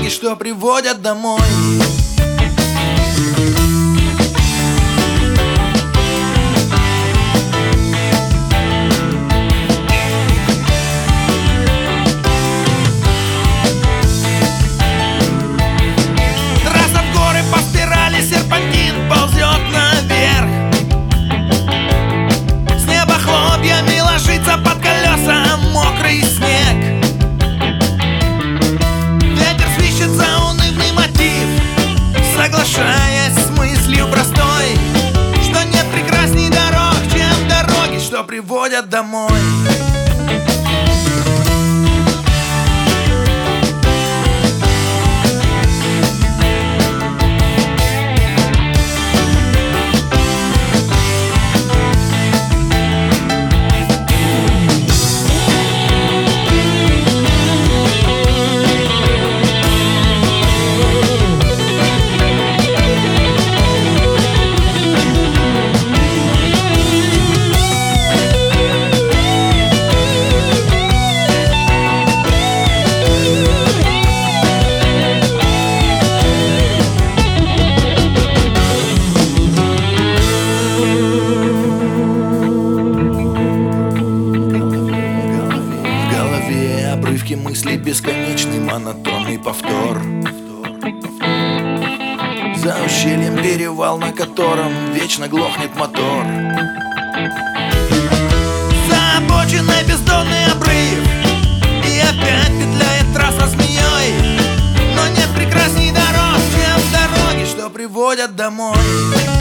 что приводят домой. Трасса в горы по спирали, серпантин ползет наверх. С неба хлопьями ложится под колеса мокрый снег. Ветер свищет заунывный мотив, соглашаясь с мыслью простой, что нет прекрасней дорог, чем дороги, что приводят домой. Обрывки мыслей, бесконечный монотонный повтор. За ущельем перевал, на котором вечно глохнет мотор. За обочиной бездонный обрыв, и опять петляет трасса змеей. Но нет прекрасней дорог, чем дороги, что приводят домой.